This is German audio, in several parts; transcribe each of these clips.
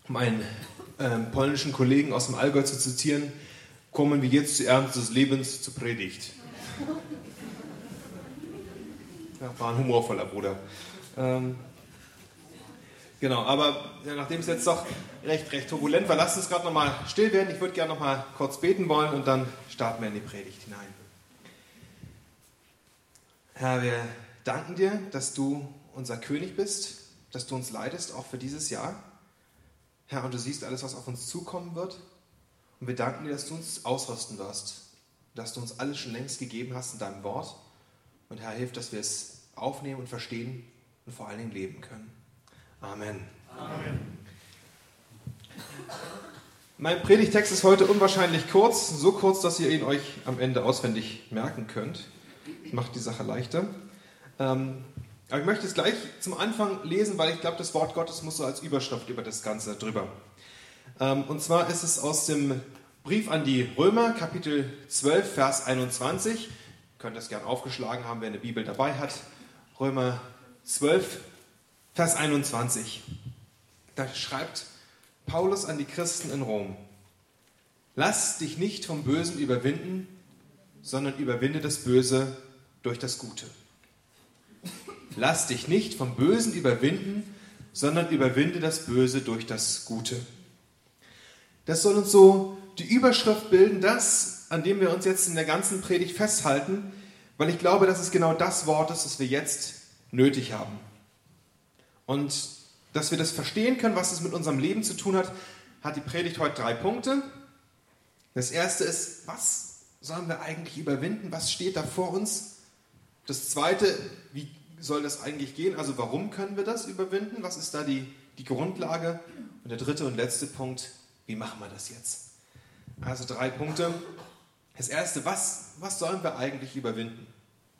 Um einen polnischen Kollegen aus dem Allgäu zu zitieren, kommen wir jetzt zur Ernte des Lebens zur Predigt. Ja, war ein humorvoller Bruder. Genau, aber nachdem es jetzt doch recht turbulent war, lasst uns gerade nochmal still werden. Ich würde gerne nochmal kurz beten wollen und dann starten wir in die Predigt hinein. Herr, wir danken dir, dass du unser König bist, dass du uns leitest, auch für dieses Jahr. Herr, und du siehst alles, was auf uns zukommen wird. Und wir danken dir, dass du uns ausrüsten wirst, dass du uns alles schon längst gegeben hast in deinem Wort. Und Herr, hilf, dass wir es aufnehmen und verstehen und vor allen Dingen leben können. Amen. Amen. Mein Predigtext ist heute unwahrscheinlich kurz, so kurz, dass ihr ihn euch am Ende auswendig merken könnt. Das macht die Sache leichter. Aber ich möchte es gleich zum Anfang lesen, weil ich glaube, das Wort Gottes muss so als Überschrift über das Ganze drüber. Und zwar ist es aus dem Brief an die Römer, Kapitel 12, Vers 21. Ihr könnt das gern aufgeschlagen haben, wer eine Bibel dabei hat. Römer 12, Vers 21. Da schreibt Paulus an die Christen in Rom: Lass dich nicht vom Bösen überwinden, sondern überwinde das Böse durch das Gute. Lass dich nicht vom Bösen überwinden, sondern überwinde das Böse durch das Gute. Das soll uns so die Überschrift bilden, das, an dem wir uns jetzt in der ganzen Predigt festhalten, weil ich glaube, dass es genau das Wort ist, das wir jetzt nötig haben. Und dass wir das verstehen können, was es mit unserem Leben zu tun hat, hat die Predigt heute 3 Punkte. Das erste ist, was sollen wir eigentlich überwinden? Was steht da vor uns? Das zweite, wie soll das eigentlich gehen? Also warum können wir das überwinden? Was ist da die Grundlage? Und der dritte und letzte Punkt, wie machen wir das jetzt? Also 3 Punkte. Das erste, was sollen wir eigentlich überwinden?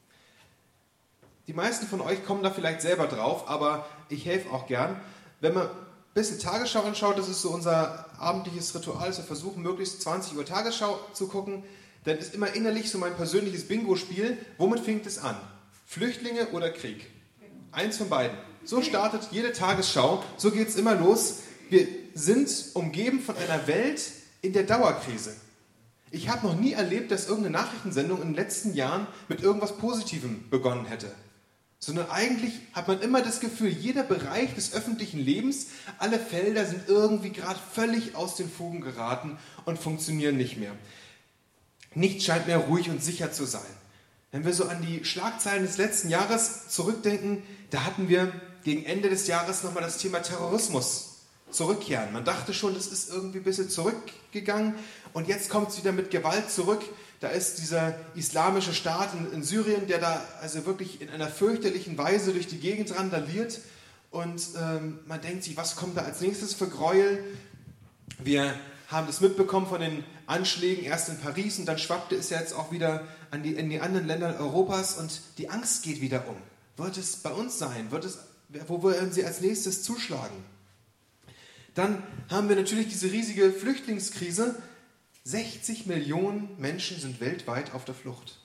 Die meisten von euch kommen da vielleicht selber drauf, aber ich helfe auch gern. Wenn man ein bisschen Tagesschau anschaut, das ist so unser abendliches Ritual, wir versuchen möglichst 20 Uhr Tagesschau zu gucken, dann ist immer innerlich so mein persönliches Bingo-Spiel. Womit fängt es an? Flüchtlinge oder Krieg? Eins von beiden. So startet jede Tagesschau, so geht es immer los. Wir sind umgeben von einer Welt in der Dauerkrise. Ich habe noch nie erlebt, dass irgendeine Nachrichtensendung in den letzten Jahren mit irgendwas Positivem begonnen hätte. Sondern eigentlich hat man immer das Gefühl, jeder Bereich des öffentlichen Lebens, alle Felder sind irgendwie gerade völlig aus den Fugen geraten und funktionieren nicht mehr. Nichts scheint mehr ruhig und sicher zu sein. Wenn wir so an die Schlagzeilen des letzten Jahres zurückdenken, da hatten wir gegen Ende des Jahres nochmal das Thema Terrorismus zurückkehren. Man dachte schon, das ist irgendwie ein bisschen zurückgegangen und jetzt kommt es wieder mit Gewalt zurück. Da ist dieser islamische Staat in Syrien, der da also wirklich in einer fürchterlichen Weise durch die Gegend randaliert und man denkt sich, was kommt da als nächstes für Gräuel? Wir haben das mitbekommen von den Anschlägen erst in Paris und dann schwappte es jetzt auch wieder in die anderen Länder Europas und die Angst geht wieder um. Wird es bei uns sein? Wo werden sie als nächstes zuschlagen? Dann haben wir natürlich diese riesige Flüchtlingskrise. 60 Millionen Menschen sind weltweit auf der Flucht.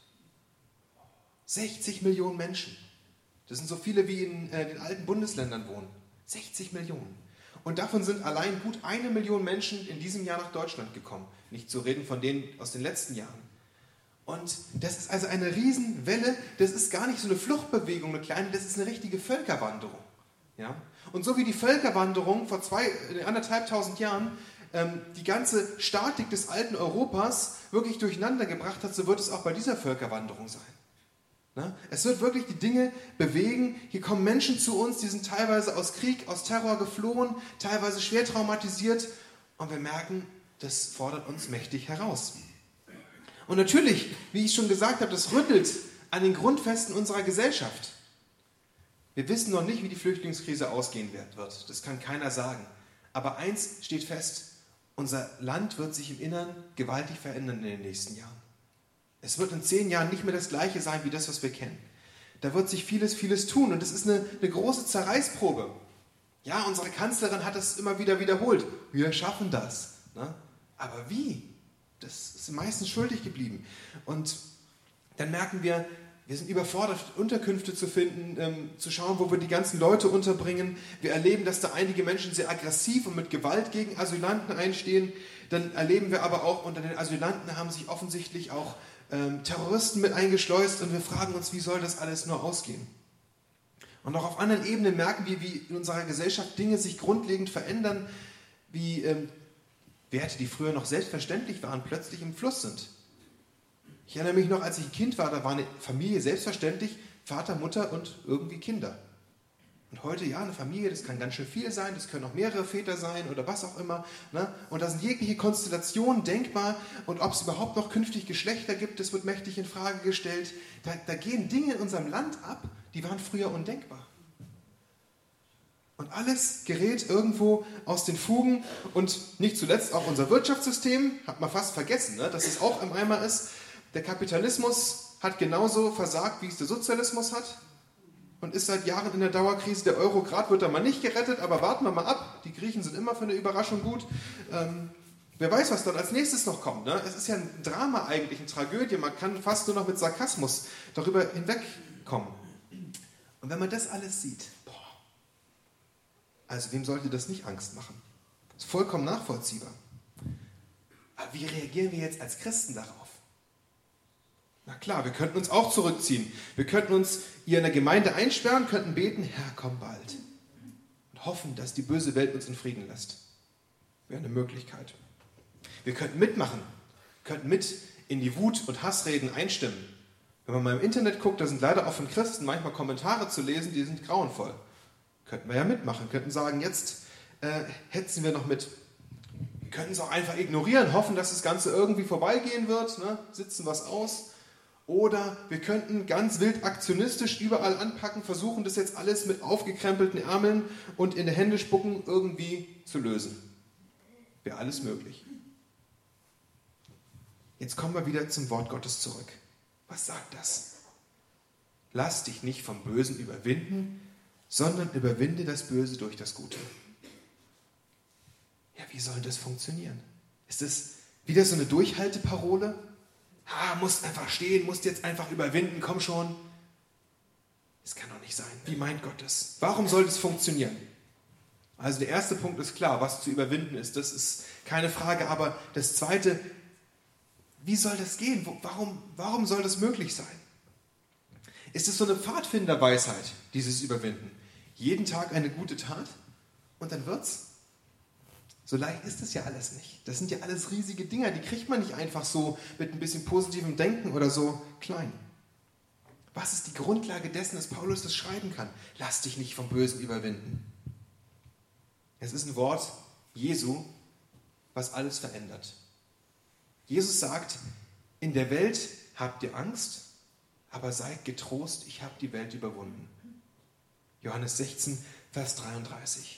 60 Millionen Menschen. Das sind so viele, wie in den alten Bundesländern wohnen. 60 Millionen. Und davon sind allein gut 1 Million Menschen in diesem Jahr nach Deutschland gekommen. Nicht zu reden von denen aus den letzten Jahren. Und das ist also eine Riesenwelle. Das ist gar nicht so eine Fluchtbewegung, eine kleine, das ist eine richtige Völkerwanderung. Ja? Und so wie die Völkerwanderung vor 1.500 Jahren die ganze Statik des alten Europas wirklich durcheinander gebracht hat, so wird es auch bei dieser Völkerwanderung sein. Na? Es wird wirklich die Dinge bewegen. Hier kommen Menschen zu uns, die sind teilweise aus Krieg, aus Terror geflohen, teilweise schwer traumatisiert und wir merken, das fordert uns mächtig heraus. Und natürlich, wie ich schon gesagt habe, das rüttelt an den Grundfesten unserer Gesellschaft. Wir wissen noch nicht, wie die Flüchtlingskrise ausgehen wird. Das kann keiner sagen. Aber eins steht fest, unser Land wird sich im Innern gewaltig verändern in den nächsten Jahren. Es wird in 10 Jahren nicht mehr das Gleiche sein wie das, was wir kennen. Da wird sich vieles tun und es ist eine große Zerreißprobe. Ja, unsere Kanzlerin hat es immer wieder wiederholt. Wir schaffen das. Ne? Aber wie? Das ist meistens schuldig geblieben. Und dann merken wir, Wir sind überfordert, Unterkünfte zu finden, zu schauen, wo wir die ganzen Leute unterbringen. Wir erleben, dass da einige Menschen sehr aggressiv und mit Gewalt gegen Asylanten einstehen. Dann erleben wir aber auch, unter den Asylanten haben sich offensichtlich auch Terroristen mit eingeschleust und wir fragen uns, wie soll das alles nur ausgehen? Und auch auf anderen Ebenen merken wir, wie in unserer Gesellschaft Dinge sich grundlegend verändern, wie Werte, die früher noch selbstverständlich waren, plötzlich im Fluss sind. Ich erinnere mich noch, als ich ein Kind war, da war eine Familie selbstverständlich Vater, Mutter und irgendwie Kinder. Und heute, ja, eine Familie, das kann ganz schön viel sein, das können auch mehrere Väter sein oder was auch immer. Ne? Und da sind jegliche Konstellationen denkbar und ob es überhaupt noch künftig Geschlechter gibt, das wird mächtig in Frage gestellt. Da gehen Dinge in unserem Land ab, die waren früher undenkbar. Und alles gerät irgendwo aus den Fugen und nicht zuletzt auch unser Wirtschaftssystem, hat man fast vergessen, ne? Dass es auch im Eimer ist. Der Kapitalismus hat genauso versagt, wie es der Sozialismus hat und ist seit Jahren in der Dauerkrise. Der Euro-Grad wird da mal nicht gerettet, aber warten wir mal ab. Die Griechen sind immer für eine Überraschung gut. Wer weiß, was dann als nächstes noch kommt. Ne? Es ist ja ein Drama eigentlich, eine Tragödie. Man kann fast nur noch mit Sarkasmus darüber hinwegkommen. Und wenn man das alles sieht, also wem sollte das nicht Angst machen? Das ist vollkommen nachvollziehbar. Aber wie reagieren wir jetzt als Christen darauf? Na klar, wir könnten uns auch zurückziehen. Wir könnten uns hier in der Gemeinde einsperren, könnten beten, Herr, komm bald. Und hoffen, dass die böse Welt uns in Frieden lässt. Wäre eine Möglichkeit. Wir könnten mitmachen, könnten mit in die Wut- und Hassreden einstimmen. Wenn man mal im Internet guckt, da sind leider auch von Christen manchmal Kommentare zu lesen, die sind grauenvoll. Könnten wir ja mitmachen, könnten sagen, jetzt hetzen wir noch mit. Wir könnten es auch einfach ignorieren, hoffen, dass das Ganze irgendwie vorbeigehen wird, ne? Sitzen was aus. Oder wir könnten ganz wild aktionistisch überall anpacken, versuchen das jetzt alles mit aufgekrempelten Ärmeln und in die Hände spucken irgendwie zu lösen. Wäre alles möglich. Jetzt kommen wir wieder zum Wort Gottes zurück. Was sagt das? Lass dich nicht vom Bösen überwinden, sondern überwinde das Böse durch das Gute. Ja, wie soll das funktionieren? Ist das wieder so eine Durchhalteparole? Musst einfach stehen, musst jetzt einfach überwinden, komm schon. Das kann doch nicht sein. Wie meint Gott das? Warum soll das funktionieren? Also der erste Punkt ist klar, was zu überwinden ist, das ist keine Frage, aber das zweite, wie soll das gehen? Warum soll das möglich sein? Ist es so eine Pfadfinderweisheit, dieses Überwinden? Jeden Tag eine gute Tat und dann wird's? So leicht ist das ja alles nicht. Das sind ja alles riesige Dinger, die kriegt man nicht einfach so mit ein bisschen positivem Denken oder so klein. Was ist die Grundlage dessen, dass Paulus das schreiben kann? Lass dich nicht vom Bösen überwinden. Es ist ein Wort Jesu, was alles verändert. Jesus sagt, in der Welt habt ihr Angst, aber seid getrost, ich habe die Welt überwunden. Johannes 16, Vers 33.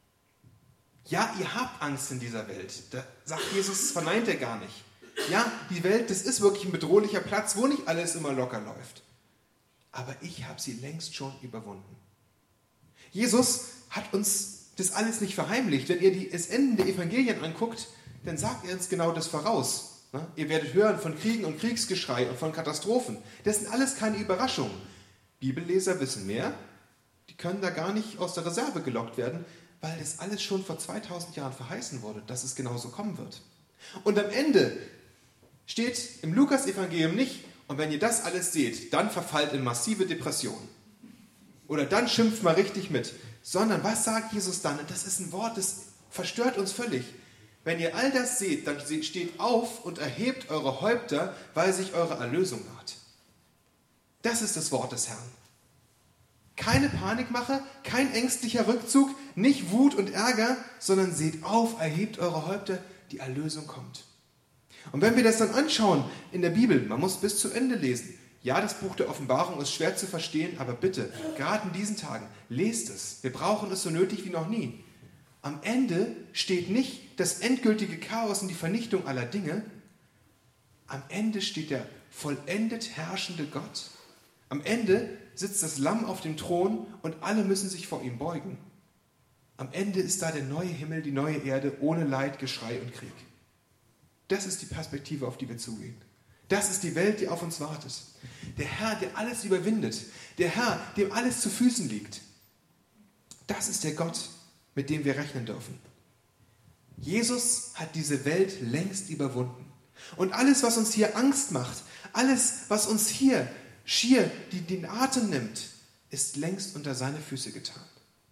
Ja, ihr habt Angst in dieser Welt. Da sagt Jesus, das verneint er gar nicht. Ja, die Welt, das ist wirklich ein bedrohlicher Platz, wo nicht alles immer locker läuft. Aber ich habe sie längst schon überwunden. Jesus hat uns das alles nicht verheimlicht. Wenn ihr das Ende der Evangelien anguckt, dann sagt er uns genau das voraus. Ihr werdet hören von Kriegen und Kriegsgeschrei und von Katastrophen. Das sind alles keine Überraschungen. Bibelleser wissen mehr. Die können da gar nicht aus der Reserve gelockt werden, weil das alles schon vor 2000 Jahren verheißen wurde, dass es genauso kommen wird. Und am Ende steht im Lukas-Evangelium nicht, und wenn ihr das alles seht, dann verfallt in massive Depressionen. Oder dann schimpft mal richtig mit. Sondern was sagt Jesus dann? Und das ist ein Wort, das verstört uns völlig. Wenn ihr all das seht, dann steht auf und erhebt eure Häupter, weil sich eure Erlösung naht. Das ist das Wort des Herrn. Keine Panikmache, kein ängstlicher Rückzug, nicht Wut und Ärger, sondern seht auf, erhebt eure Häupter, die Erlösung kommt. Und wenn wir das dann anschauen in der Bibel, man muss bis zu Ende lesen. Ja, das Buch der Offenbarung ist schwer zu verstehen, aber bitte, gerade in diesen Tagen, lest es. Wir brauchen es so nötig wie noch nie. Am Ende steht nicht das endgültige Chaos und die Vernichtung aller Dinge. Am Ende steht der vollendet herrschende Gott. Am Ende sitzt das Lamm auf dem Thron und alle müssen sich vor ihm beugen. Am Ende ist da der neue Himmel, die neue Erde, ohne Leid, Geschrei und Krieg. Das ist die Perspektive, auf die wir zugehen. Das ist die Welt, die auf uns wartet. Der Herr, der alles überwindet. Der Herr, dem alles zu Füßen liegt. Das ist der Gott, mit dem wir rechnen dürfen. Jesus hat diese Welt längst überwunden. Und alles, was uns hier Angst macht, alles, was uns hier schier den Atem nimmt, ist längst unter seine Füße getan.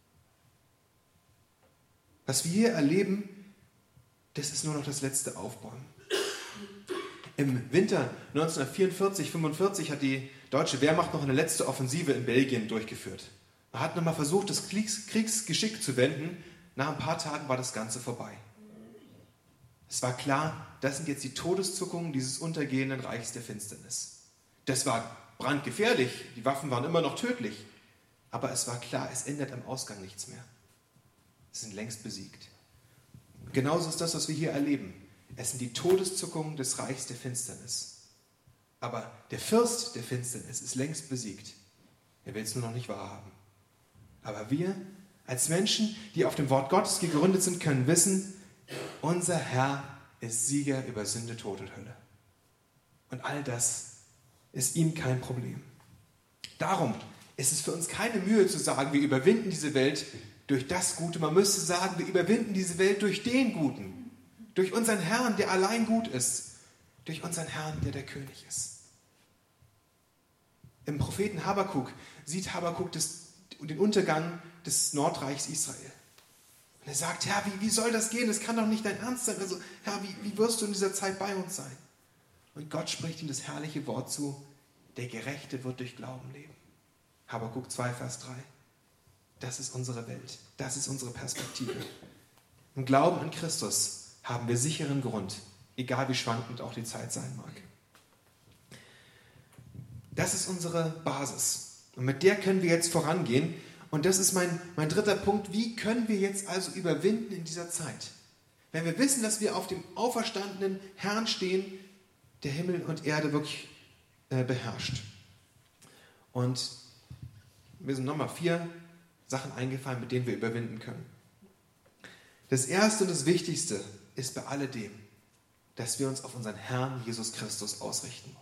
Was wir hier erleben, das ist nur noch das letzte Aufbäumen. Im Winter 1944/45 hat die deutsche Wehrmacht noch eine letzte Offensive in Belgien durchgeführt. Man hat nochmal versucht, das Kriegsgeschick zu wenden. Nach ein paar Tagen war das Ganze vorbei. Es war klar, das sind jetzt die Todeszuckungen dieses untergehenden Reichs der Finsternis. Das war brandgefährlich, die Waffen waren immer noch tödlich. Aber es war klar, es ändert am Ausgang nichts mehr. Sie sind längst besiegt. Genauso ist das, was wir hier erleben. Es sind die Todeszuckungen des Reichs der Finsternis. Aber der Fürst der Finsternis ist längst besiegt. Er will es nur noch nicht wahrhaben. Aber wir, als Menschen, die auf dem Wort Gottes gegründet sind, können wissen, unser Herr ist Sieger über Sünde, Tod und Hölle. Und all das ist ihm kein Problem. Darum ist es für uns keine Mühe zu sagen, wir überwinden diese Welt durch das Gute. Man müsste sagen, wir überwinden diese Welt durch den Guten. Durch unseren Herrn, der allein gut ist. Durch unseren Herrn, der König ist. Im Propheten Habakuk sieht Habakuk den Untergang des Nordreichs Israel. Und er sagt, Herr, wie soll das gehen? Das kann doch nicht dein Ernst sein. Also, Herr, wie wirst du in dieser Zeit bei uns sein? Und Gott spricht ihm das herrliche Wort zu, der Gerechte wird durch Glauben leben. Habakuk 2, Vers 3. Das ist unsere Welt. Das ist unsere Perspektive. Im Glauben an Christus haben wir sicheren Grund, egal wie schwankend auch die Zeit sein mag. Das ist unsere Basis. Und mit der können wir jetzt vorangehen. Und das ist mein dritter Punkt. Wie können wir jetzt also überwinden in dieser Zeit? Wenn wir wissen, dass wir auf dem auferstandenen Herrn stehen, der Himmel und Erde wirklich beherrscht. Und mir sind nochmal 4 Sachen eingefallen, mit denen wir überwinden können. Das Erste und das Wichtigste ist bei alledem, dass wir uns auf unseren Herrn Jesus Christus ausrichten.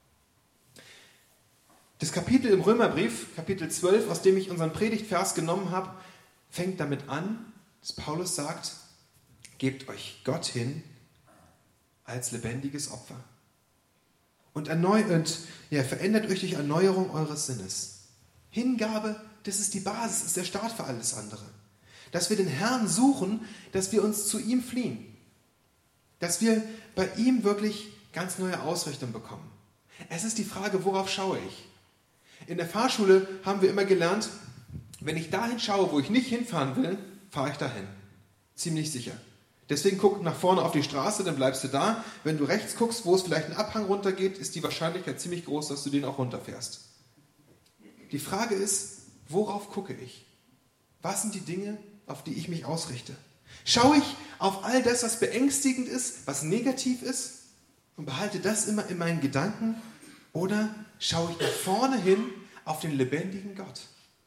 Das Kapitel im Römerbrief, Kapitel 12, aus dem ich unseren Predigtvers genommen habe, fängt damit an, dass Paulus sagt, gebt euch Gott hin als lebendiges Opfer. Und verändert euch durch Erneuerung eures Sinnes. Hingabe, das ist die Basis, ist der Start für alles andere. Dass wir den Herrn suchen, dass wir uns zu ihm fliehen. Dass wir bei ihm wirklich ganz neue Ausrichtung bekommen. Es ist die Frage, worauf schaue ich? In der Fahrschule haben wir immer gelernt, wenn ich dahin schaue, wo ich nicht hinfahren will, fahre ich dahin. Ziemlich sicher. Deswegen guck nach vorne auf die Straße, dann bleibst du da. Wenn du rechts guckst, wo es vielleicht einen Abhang runtergeht, ist die Wahrscheinlichkeit ziemlich groß, dass du den auch runterfährst. Die Frage ist, worauf gucke ich? Was sind die Dinge, auf die ich mich ausrichte? Schaue ich auf all das, was beängstigend ist, was negativ ist und behalte das immer in meinen Gedanken? Oder schaue ich nach vorne hin auf den lebendigen Gott?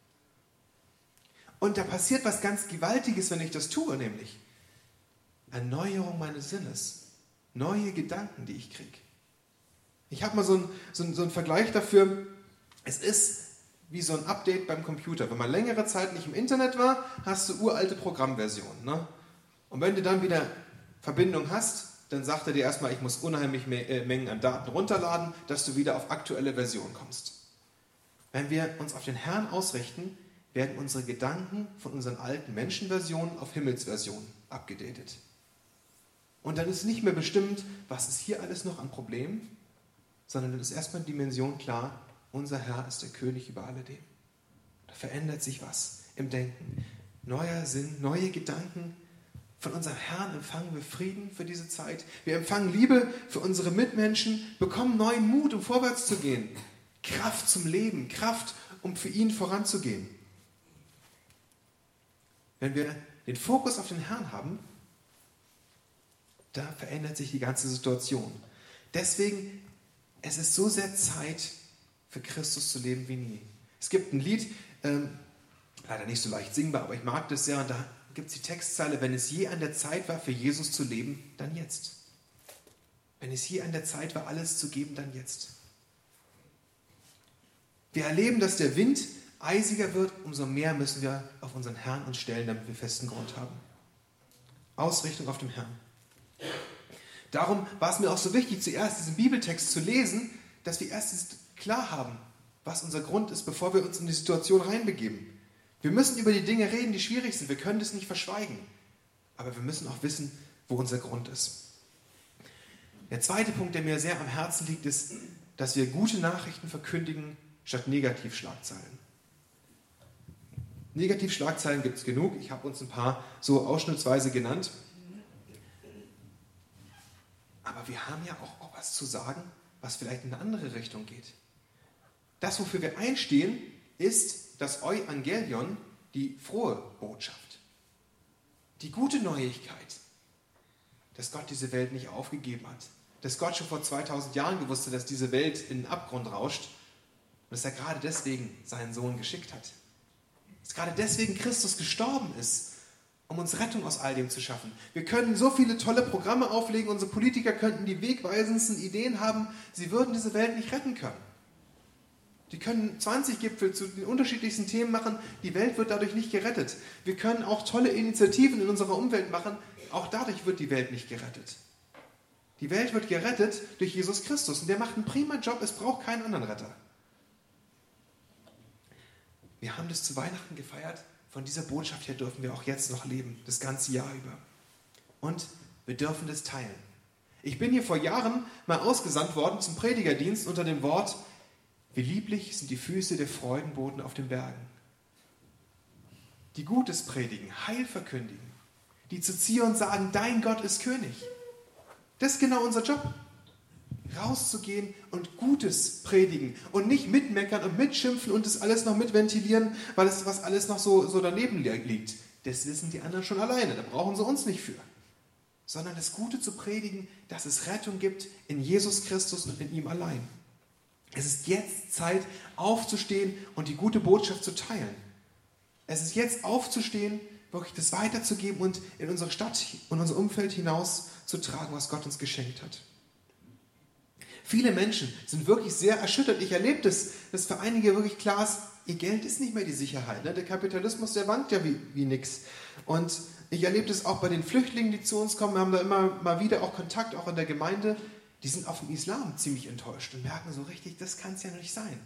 Und da passiert was ganz Gewaltiges, wenn ich das tue, nämlich Erneuerung meines Sinnes. Neue Gedanken, die ich kriege. Ich habe mal so einen Vergleich dafür. Es ist wie so ein Update beim Computer. Wenn man längere Zeit nicht im Internet war, hast du uralte Programmversionen. Ne? Und wenn du dann wieder Verbindung hast, dann sagt er dir erstmal, ich muss unheimlich Mengen an Daten runterladen, dass du wieder auf aktuelle Version kommst. Wenn wir uns auf den Herrn ausrichten, werden unsere Gedanken von unseren alten Menschenversionen auf Himmelsversionen abgedatet. Und dann ist nicht mehr bestimmt, was ist hier alles noch an Problemen, sondern dann ist erstmal die Dimension klar, unser Herr ist der König über alledem. Da verändert sich was im Denken. Neuer Sinn, neue Gedanken. Von unserem Herrn empfangen wir Frieden für diese Zeit. Wir empfangen Liebe für unsere Mitmenschen, bekommen neuen Mut, um vorwärts zu gehen. Kraft zum Leben, Kraft, um für ihn voranzugehen. Wenn wir den Fokus auf den Herrn haben, da verändert sich die ganze Situation. Deswegen, es ist so sehr Zeit, für Christus zu leben wie nie. Es gibt ein Lied, leider nicht so leicht singbar, aber ich mag das sehr, und da gibt es die Textzeile, wenn es je an der Zeit war, für Jesus zu leben, dann jetzt. Wenn es hier an der Zeit war, alles zu geben, dann jetzt. Wir erleben, dass der Wind eisiger wird, umso mehr müssen wir auf unseren Herrn uns stellen, damit wir festen Grund haben. Ausrichtung auf den Herrn. Darum war es mir auch so wichtig, zuerst diesen Bibeltext zu lesen, dass wir erst klar haben, was unser Grund ist, bevor wir uns in die Situation reinbegeben. Wir müssen über die Dinge reden, die schwierig sind. Wir können das nicht verschweigen. Aber wir müssen auch wissen, wo unser Grund ist. Der zweite Punkt, der mir sehr am Herzen liegt, ist, dass wir gute Nachrichten verkündigen, statt Negativschlagzeilen. Negativschlagzeilen gibt es genug. Ich habe uns ein paar so ausschnittsweise genannt. Aber wir haben ja auch was zu sagen, was vielleicht in eine andere Richtung geht. Das, wofür wir einstehen, ist das Euangelion, die frohe Botschaft. Die gute Neuigkeit, dass Gott diese Welt nicht aufgegeben hat. Dass Gott schon vor 2000 Jahren gewusst hat, dass diese Welt in den Abgrund rauscht. Und dass er gerade deswegen seinen Sohn geschickt hat. Dass gerade deswegen Christus gestorben ist, um uns Rettung aus all dem zu schaffen. Wir können so viele tolle Programme auflegen, unsere Politiker könnten die wegweisendsten Ideen haben, sie würden diese Welt nicht retten können. Die können 20 Gipfel zu den unterschiedlichsten Themen machen, die Welt wird dadurch nicht gerettet. Wir können auch tolle Initiativen in unserer Umwelt machen, auch dadurch wird die Welt nicht gerettet. Die Welt wird gerettet durch Jesus Christus und der macht einen prima Job, es braucht keinen anderen Retter. Wir haben das zu Weihnachten gefeiert, von dieser Botschaft her dürfen wir auch jetzt noch leben, das ganze Jahr über. Und wir dürfen das teilen. Ich bin hier vor Jahren mal ausgesandt worden zum Predigerdienst unter dem Wort: Wie lieblich sind die Füße der Freudenboten auf den Bergen. Die Gutes predigen, Heil verkündigen, die zu Zion sagen, dein Gott ist König. Das ist genau unser Job. Rauszugehen und Gutes predigen und nicht mitmeckern und mitschimpfen und das alles noch mitventilieren, weil es was alles noch so daneben liegt. Das wissen die anderen schon alleine, da brauchen sie uns nicht für. Sondern das Gute zu predigen, dass es Rettung gibt in Jesus Christus und in ihm allein. Es ist jetzt Zeit, aufzustehen und die gute Botschaft zu teilen. Es ist jetzt aufzustehen, wirklich das weiterzugeben und in unsere Stadt und unser Umfeld hinaus zu tragen, was Gott uns geschenkt hat. Viele Menschen sind wirklich sehr erschüttert. Ich erlebe das, dass für einige wirklich klar ist, ihr Geld ist nicht mehr die Sicherheit. Der Kapitalismus, der wankt ja wie nix. Und ich erlebe das auch bei den Flüchtlingen, die zu uns kommen. Wir haben da immer mal wieder auch Kontakt, auch in der Gemeinde. Die sind auf dem Islam ziemlich enttäuscht und merken so richtig, das kann es ja nicht sein.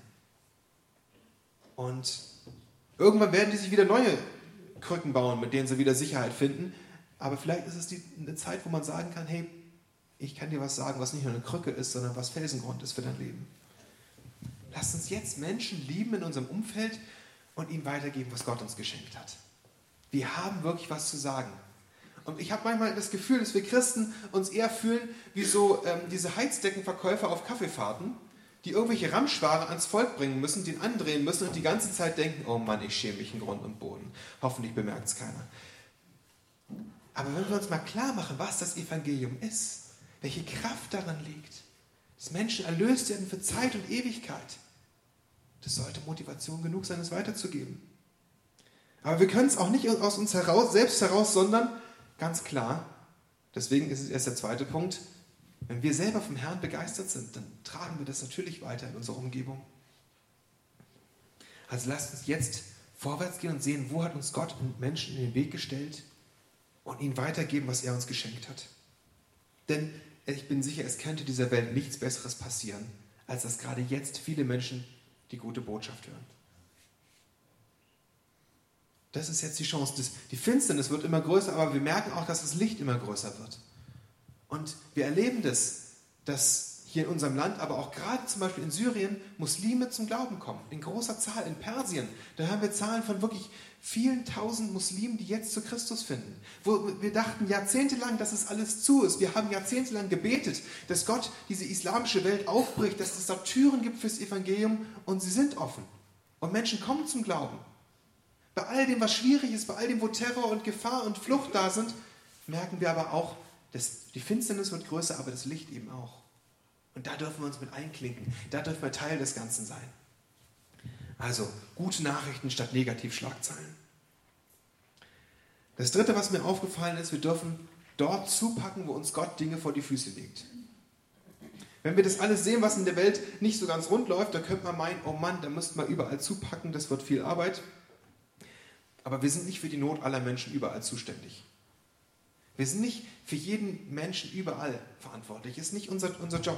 Und irgendwann werden die sich wieder neue Krücken bauen, mit denen sie wieder Sicherheit finden. Aber vielleicht ist es eine Zeit, wo man sagen kann, hey, ich kann dir was sagen, was nicht nur eine Krücke ist, sondern was Felsengrund ist für dein Leben. Lasst uns jetzt Menschen lieben in unserem Umfeld und ihnen weitergeben, was Gott uns geschenkt hat. Wir haben wirklich was zu sagen. Und ich habe manchmal das Gefühl, dass wir Christen uns eher fühlen wie so diese Heizdeckenverkäufer auf Kaffeefahrten, die irgendwelche Ramschware ans Volk bringen müssen, den andrehen müssen und die ganze Zeit denken, oh Mann, ich schäme mich in Grund und Boden. Hoffentlich bemerkt es keiner. Aber wenn wir uns mal klar machen, was das Evangelium ist, welche Kraft daran liegt, dass Menschen erlöst werden für Zeit und Ewigkeit, das sollte Motivation genug sein, es weiterzugeben. Aber wir können es auch nicht aus uns selbst heraus, sondern ganz klar, deswegen ist es erst der zweite Punkt, wenn wir selber vom Herrn begeistert sind, dann tragen wir das natürlich weiter in unserer Umgebung. Also lasst uns jetzt vorwärts gehen und sehen, wo hat uns Gott und Menschen in den Weg gestellt und ihnen weitergeben, was er uns geschenkt hat. Denn ich bin sicher, es könnte dieser Welt nichts Besseres passieren, als dass gerade jetzt viele Menschen die gute Botschaft hören. Das ist jetzt die Chance. Die Finsternis wird immer größer, aber wir merken auch, dass das Licht immer größer wird. Und wir erleben das, dass hier in unserem Land, aber auch gerade zum Beispiel in Syrien, Muslime zum Glauben kommen. In großer Zahl. In Persien, da haben wir Zahlen von wirklich vielen tausend Muslimen, die jetzt zu Christus finden. Wo wir dachten jahrzehntelang, dass es alles zu ist. Wir haben jahrzehntelang gebetet, dass Gott diese islamische Welt aufbricht, dass es da Türen gibt fürs Evangelium und sie sind offen. Und Menschen kommen zum Glauben. Bei all dem, was schwierig ist, bei all dem, wo Terror und Gefahr und Flucht da sind, merken wir aber auch, dass die Finsternis wird größer, aber das Licht eben auch. Und da dürfen wir uns mit einklinken. Da dürfen wir Teil des Ganzen sein. Also, gute Nachrichten statt Negativschlagzeilen. Das Dritte, was mir aufgefallen ist, wir dürfen dort zupacken, wo uns Gott Dinge vor die Füße legt. Wenn wir das alles sehen, was in der Welt nicht so ganz rund läuft, dann könnte man meinen, oh Mann, da müsste man überall zupacken, das wird viel Arbeit. Aber wir sind nicht für die Not aller Menschen überall zuständig. Wir sind nicht für jeden Menschen überall verantwortlich. Das ist nicht unser Job.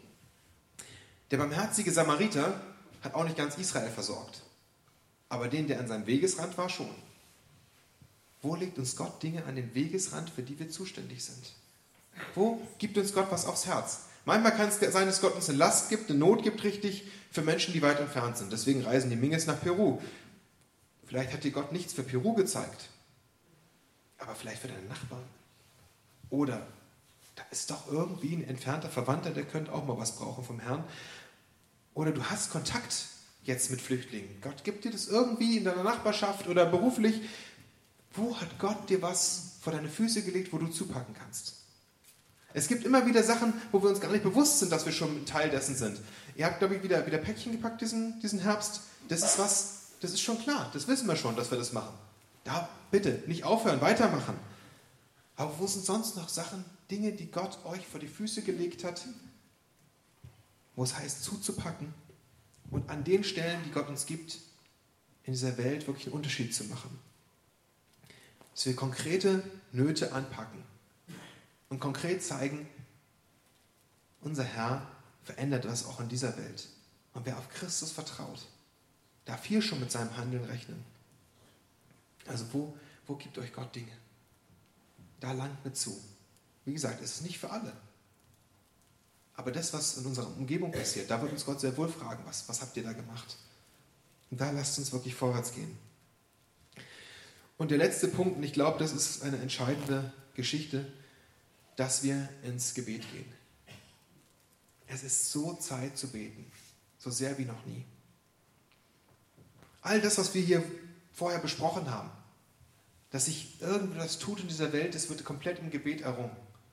Der barmherzige Samariter hat auch nicht ganz Israel versorgt. Aber den, der an seinem Wegesrand war, schon. Wo legt uns Gott Dinge an den Wegesrand, für die wir zuständig sind? Wo gibt uns Gott was aufs Herz? Manchmal kann es sein, dass Gott uns eine Last gibt, eine Not gibt, richtig, für Menschen, die weit entfernt sind. Deswegen reisen die Minges nach Peru. Vielleicht hat dir Gott nichts für Peru gezeigt, aber vielleicht für deinen Nachbarn. Oder da ist doch irgendwie ein entfernter Verwandter, der könnte auch mal was brauchen vom Herrn. Oder du hast Kontakt jetzt mit Flüchtlingen. Gott gibt dir das irgendwie in deiner Nachbarschaft oder beruflich. Wo hat Gott dir was vor deine Füße gelegt, wo du zupacken kannst? Es gibt immer wieder Sachen, wo wir uns gar nicht bewusst sind, dass wir schon Teil dessen sind. Ihr habt, glaube ich, wieder Päckchen gepackt diesen Herbst. Das ist schon klar. Das wissen wir schon, dass wir das machen. Da bitte nicht aufhören, weitermachen. Aber wo sind sonst noch Sachen, Dinge, die Gott euch vor die Füße gelegt hat, wo es heißt, zuzupacken und an den Stellen, die Gott uns gibt, in dieser Welt wirklich einen Unterschied zu machen? Dass wir konkrete Nöte anpacken und konkret zeigen, unser Herr verändert das auch in dieser Welt. Und wer auf Christus vertraut, darf hier schon mit seinem Handeln rechnen. Also wo gibt euch Gott Dinge? Da langt mir zu. Wie gesagt, es ist nicht für alle. Aber das, was in unserer Umgebung passiert, da wird uns Gott sehr wohl fragen, was habt ihr da gemacht? Und da lasst uns wirklich vorwärts gehen. Und der letzte Punkt, und ich glaube, das ist eine entscheidende Geschichte, dass wir ins Gebet gehen. Es ist so Zeit zu beten, so sehr wie noch nie. All das, was wir hier vorher besprochen haben, dass sich irgendwas tut in dieser Welt, das wird komplett im Gebet errungen.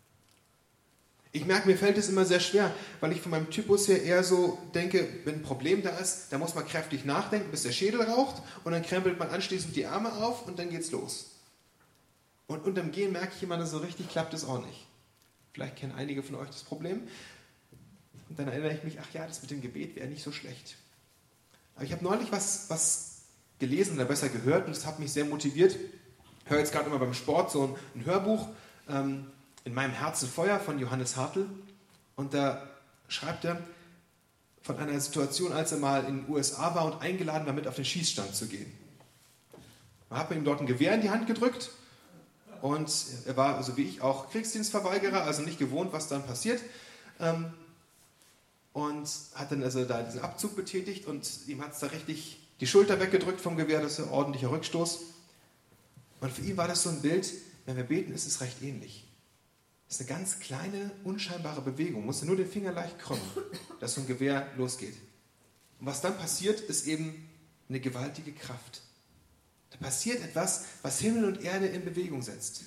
Ich merke, mir fällt es immer sehr schwer, weil ich von meinem Typus her eher so denke, wenn ein Problem da ist, da muss man kräftig nachdenken, bis der Schädel raucht und dann krempelt man anschließend die Arme auf und dann geht's los. Und unterm Gehen merke ich immer, so richtig klappt es auch nicht. Vielleicht kennen einige von euch das Problem. Und dann erinnere ich mich, ach ja, das mit dem Gebet wäre nicht so schlecht. Aber ich habe neulich was gelesen oder besser gehört und das hat mich sehr motiviert. Ich höre jetzt gerade immer beim Sport so ein Hörbuch, In meinem Herzen Feuer von Johannes Hartl. Und da schreibt er von einer Situation, als er mal in den USA war und eingeladen war, mit auf den Schießstand zu gehen. Man hat ihm dort ein Gewehr in die Hand gedrückt und er war, so wie ich, auch Kriegsdienstverweigerer, also nicht gewohnt, was dann passiert. Und hat dann also da diesen Abzug betätigt und ihm hat es da richtig die Schulter weggedrückt vom Gewehr, das ist ein ordentlicher Rückstoß. Und für ihn war das so ein Bild, wenn wir beten, ist es recht ähnlich. Das ist eine ganz kleine, unscheinbare Bewegung. Musst du nur den Finger leicht krümmen, dass so ein Gewehr losgeht. Und was dann passiert, ist eben eine gewaltige Kraft. Da passiert etwas, was Himmel und Erde in Bewegung setzt.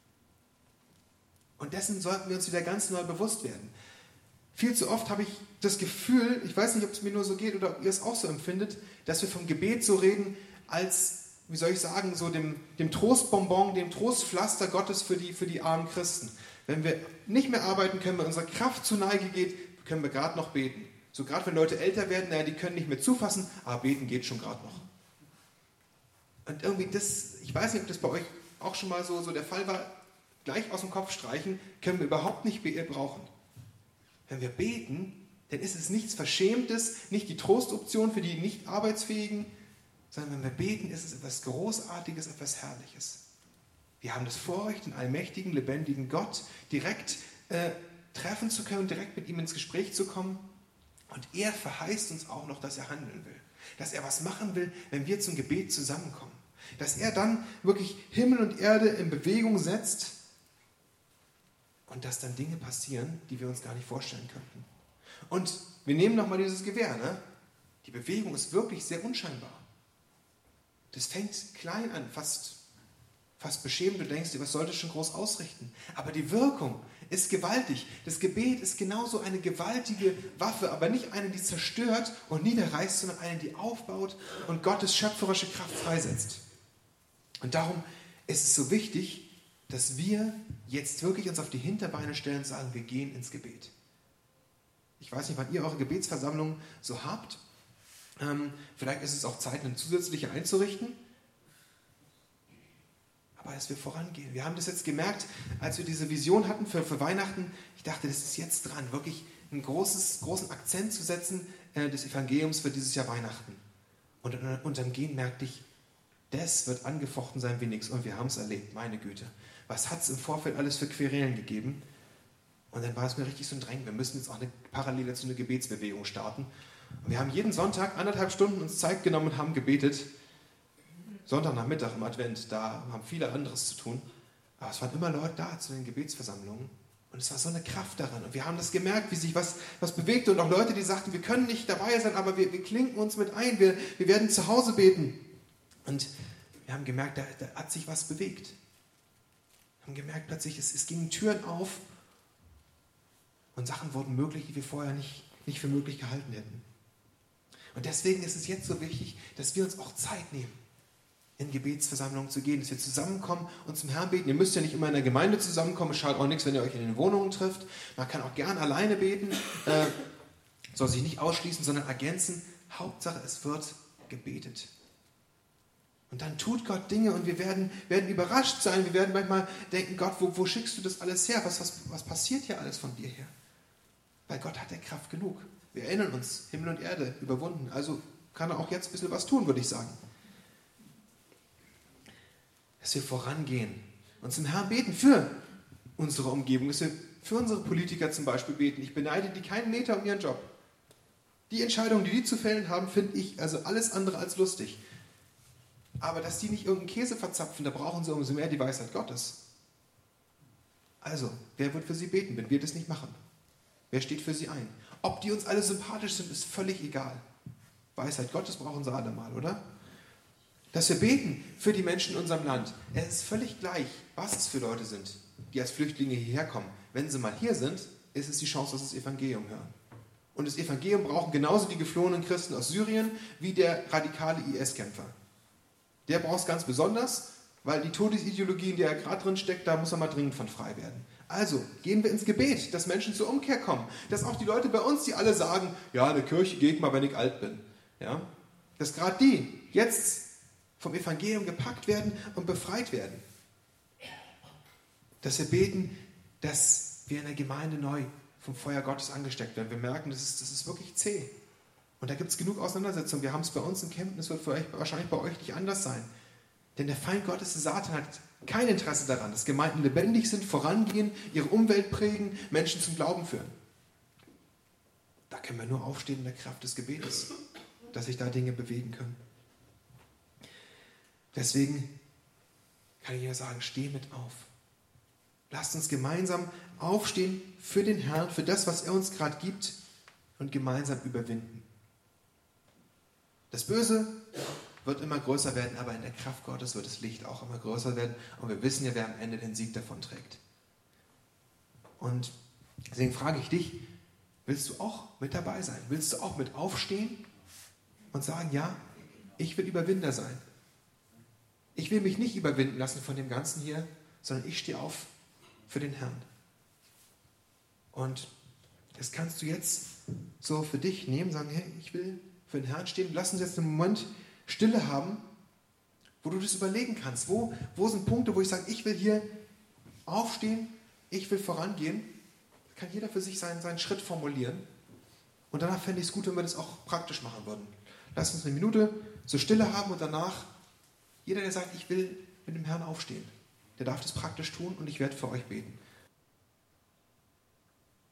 Und dessen sollten wir uns wieder ganz neu bewusst werden. Viel zu oft habe ich das Gefühl, ich weiß nicht, ob es mir nur so geht oder ob ihr es auch so empfindet, dass wir vom Gebet so reden als, wie soll ich sagen, so dem Trostbonbon, dem Trostpflaster Gottes für die armen Christen. Wenn wir nicht mehr arbeiten können, wenn unsere Kraft zu Neige geht, können wir gerade noch beten. So gerade wenn Leute älter werden, naja, die können nicht mehr zufassen, aber beten geht schon gerade noch. Und irgendwie das, ich weiß nicht, ob das bei euch auch schon mal so der Fall war, gleich aus dem Kopf streichen, können wir überhaupt nicht brauchen. Wenn wir beten, dann ist es nichts Verschämtes, nicht die Trostoption für die nicht Arbeitsfähigen, sondern wenn wir beten, ist es etwas Großartiges, etwas Herrliches. Wir haben das Vorrecht, den allmächtigen, lebendigen Gott direkt treffen zu können, direkt mit ihm ins Gespräch zu kommen. Und er verheißt uns auch noch, dass er handeln will. Dass er was machen will, wenn wir zum Gebet zusammenkommen. Dass er dann wirklich Himmel und Erde in Bewegung setzt und dass dann Dinge passieren, die wir uns gar nicht vorstellen könnten. Und wir nehmen nochmal dieses Gewehr. Ne? Die Bewegung ist wirklich sehr unscheinbar. Das fängt klein an, fast beschämend. Du denkst dir, was soll das schon groß ausrichten? Aber die Wirkung ist gewaltig. Das Gebet ist genauso eine gewaltige Waffe, aber nicht eine, die zerstört und niederreißt, sondern eine, die aufbaut und Gottes schöpferische Kraft freisetzt. Und darum ist es so wichtig, dass wir jetzt wirklich uns auf die Hinterbeine stellen und sagen, wir gehen ins Gebet. Ich weiß nicht, wann ihr eure Gebetsversammlung so habt. Vielleicht ist es auch Zeit, eine zusätzliche einzurichten. Aber dass wir vorangehen. Wir haben das jetzt gemerkt, als wir diese Vision hatten für Weihnachten. Ich dachte, das ist jetzt dran, wirklich einen großen Akzent zu setzen des Evangeliums für dieses Jahr Weihnachten. Und in unserem Gehen merkte ich, das wird angefochten sein wie nichts. Und wir haben es erlebt, meine Güte. Was hat es im Vorfeld alles für Querelen gegeben? Und dann war es mir richtig so ein Drängen. Wir müssen jetzt auch parallel zu einer Gebetsbewegung starten. Und wir haben jeden Sonntag 1,5 Stunden uns Zeit genommen und haben gebetet. Sonntagnachmittag im Advent, da haben viele anderes zu tun. Aber es waren immer Leute da zu den Gebetsversammlungen. Und es war so eine Kraft daran. Und wir haben das gemerkt, wie sich was bewegte. Und auch Leute, die sagten, wir können nicht dabei sein, aber wir klinken uns mit ein. Wir werden zu Hause beten. Und wir haben gemerkt, da hat sich was bewegt. Wir haben gemerkt plötzlich, es gingen Türen auf. Und Sachen wurden möglich, die wir vorher nicht für möglich gehalten hätten. Und deswegen ist es jetzt so wichtig, dass wir uns auch Zeit nehmen, in Gebetsversammlungen zu gehen, dass wir zusammenkommen und zum Herrn beten. Ihr müsst ja nicht immer in der Gemeinde zusammenkommen, es schadet auch nichts, wenn ihr euch in den Wohnungen trifft. Man kann auch gern alleine beten, soll sich nicht ausschließen, sondern ergänzen. Hauptsache, es wird gebetet. Und dann tut Gott Dinge und wir werden überrascht sein. Wir werden manchmal denken, Gott, wo schickst du das alles her? Was passiert hier alles von dir her? Weil Gott hat ja Kraft genug. Wir erinnern uns, Himmel und Erde überwunden. Also kann er auch jetzt ein bisschen was tun, würde ich sagen. Dass wir vorangehen und zum Herrn beten für unsere Umgebung, dass wir für unsere Politiker zum Beispiel beten. Ich beneide die keinen Meter um ihren Job. Die Entscheidungen, die zu fällen haben, finde ich also alles andere als lustig. Aber dass die nicht irgendeinen Käse verzapfen, da brauchen sie umso mehr die Weisheit Gottes. Also, wer wird für sie beten, wenn wir das nicht machen? Wer steht für sie ein? Ob die uns alle sympathisch sind, ist völlig egal. Weisheit Gottes brauchen sie alle mal, oder? Dass wir beten für die Menschen in unserem Land. Es ist völlig gleich, was es für Leute sind, die als Flüchtlinge hierher kommen. Wenn sie mal hier sind, ist es die Chance, dass sie das Evangelium hören. Und das Evangelium brauchen genauso die geflohenen Christen aus Syrien wie der radikale IS-Kämpfer. Der braucht es ganz besonders, weil die Todesideologie, in der er gerade drin steckt, da muss er mal dringend von frei werden. Also gehen wir ins Gebet, dass Menschen zur Umkehr kommen. Dass auch die Leute bei uns, die alle sagen, ja, in der Kirche gehe ich mal, wenn ich alt bin. Ja? Dass gerade die jetzt vom Evangelium gepackt werden und befreit werden. Dass wir beten, dass wir in der Gemeinde neu vom Feuer Gottes angesteckt werden. Wir merken, das ist wirklich zäh. Und da gibt es genug Auseinandersetzungen. Wir haben es bei uns in Kempten, es wird wahrscheinlich bei euch nicht anders sein. Denn der Feind Gottes, der Satan, hat kein Interesse daran, dass Gemeinden lebendig sind, vorangehen, ihre Umwelt prägen, Menschen zum Glauben führen. Da können wir nur aufstehen in der Kraft des Gebetes, dass sich da Dinge bewegen können. Deswegen kann ich ja sagen, steh mit auf. Lasst uns gemeinsam aufstehen für den Herrn, für das, was er uns gerade gibt und gemeinsam überwinden. Das Böse wird immer größer werden, aber in der Kraft Gottes wird das Licht auch immer größer werden. Und wir wissen ja, wer am Ende den Sieg davon trägt. Und deswegen frage ich dich, willst du auch mit dabei sein? Willst du auch mit aufstehen und sagen, ja, ich will Überwinder sein? Ich will mich nicht überwinden lassen von dem Ganzen hier, sondern ich stehe auf für den Herrn. Und das kannst du jetzt so für dich nehmen, sagen, hey, ich will für den Herrn stehen. Lass uns jetzt einen Moment Stille haben, wo du das überlegen kannst. Wo sind Punkte, wo ich sage, ich will hier aufstehen, ich will vorangehen. Da kann jeder für sich seinen Schritt formulieren. Und danach fände ich es gut, wenn wir das auch praktisch machen würden. Lass uns eine Minute so Stille haben und danach, jeder, der sagt, ich will mit dem Herrn aufstehen, der darf das praktisch tun und ich werde für euch beten.